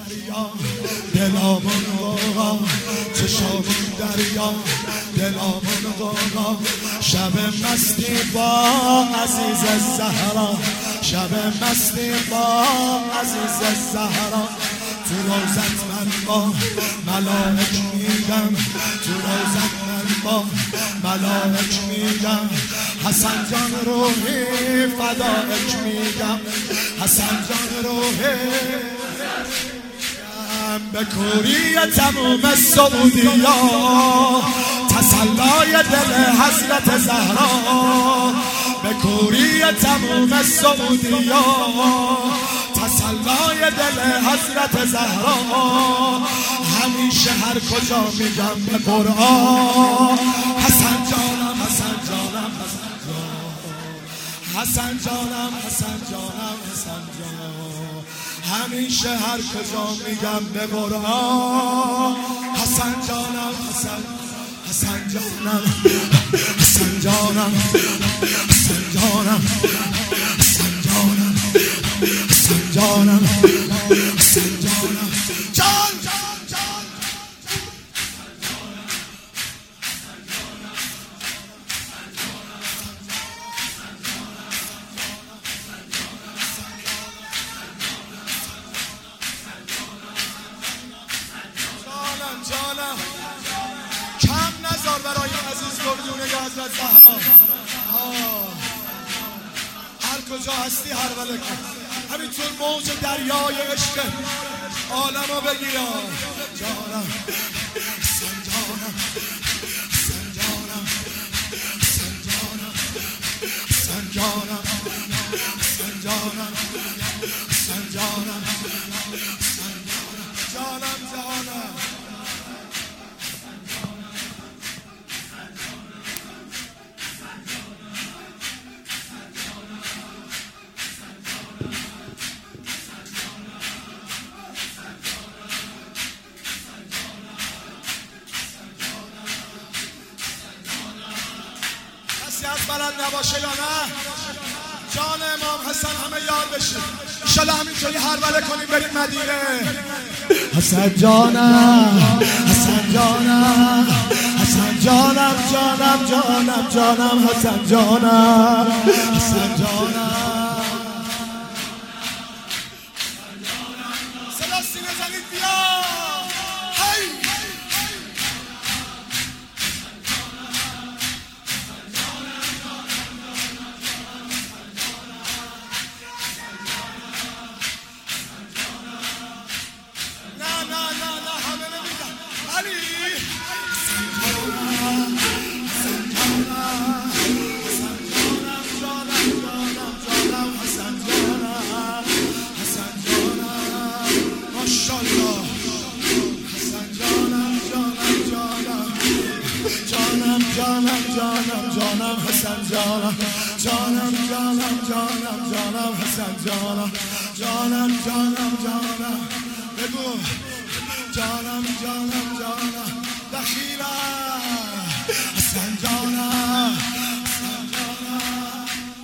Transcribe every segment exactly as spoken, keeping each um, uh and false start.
دریا دلامون غوغا، چشامون دریا دلامون غوغا. شب مستی با عزیز زهرا، شب مستی با عزیز زهرا. تو روزت من با ملائک میگم، تو روزت من با ملائک میگم. حسن جان روحی فدایک میگم، حسن جان روحی به کوری تموم سعودیا، تسلای دل حضرت زهرا. به کوری تموم سعودیا، تسلای دل حضرت زهرا. همیشه هر کجا میگم به قرآن حسن جانم، حسن جانم، حسن جانم، حسن جانم، حسن جانم، حسن جانم. همیشه هر کجا میگم به قرآن حسن جانم، حسن حسن جانم، حسن جانم، حسن جانم، حسن جانم، حسن جانم، حسن جانم. جان جان جان جانم کم نزار برای عزیز گردونه حضرت زهرا. هر کجا هستی هر وله کن، همینطور موج دریای عشق عالمو بگیرا. جانم حسن جانم، حسن جانم، حسن جانم، حسن جانم، حسن جانم، حسن جانم، جانم جانم. از بلد نباشه یا نه جان امام حسن همه یاد بشید. انشالله همینطوری هر وله کنیم بریم مدینه. حسن جانم، حسن جانم، حسن جانم، جانم جانم جانم، حسن جانم، حسن جانم. صدا سینه زنید بیا. جانم جانم جانم حسن جانم، جانم جانم جانم جانم حسن جانم، جانم جانم جانم بگو. جانم جانم جانم دخیلا حسن جانم، حسن جانم.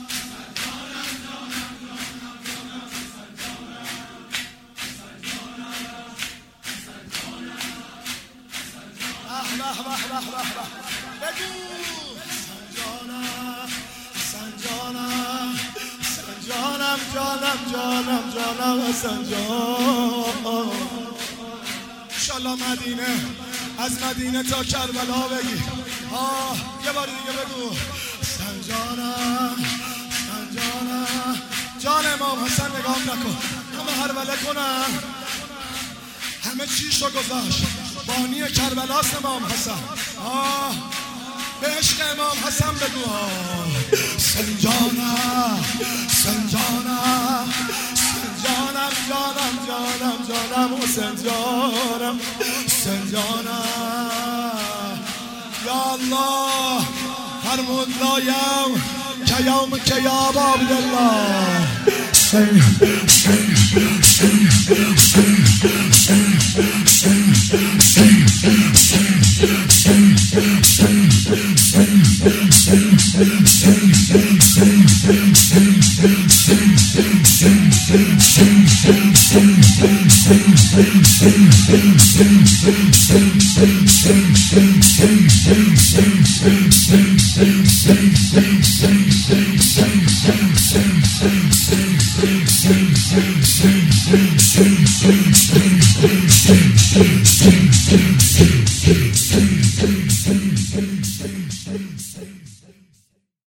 به به به به به بگو. حسن جانم، حسن جانم، حسن جانم، جانم جانم جانم حسن جانم. انشالله مدینه، از مدینه تا کربلا بگی. آه یه بار دیگه بگو. حسن جانم، حسن جانم. جان امام حسن نگاه نکن، همه هر وله کنن، همه چیشو گذاشت. بانی کربلاست امام حسن. آه به عشق امام حسن بگو. حسن جانم، حسن جانم، حسن جانم، جانم جانم جانم حسن جانم، حسن جانم. یا الله فرمود لایم که یوم که یا ابا عبدالله. حسین حسین حسین حسین حسین حسین حسین حسین Sing, sing, sing, sing, sing, sing, sing, sing.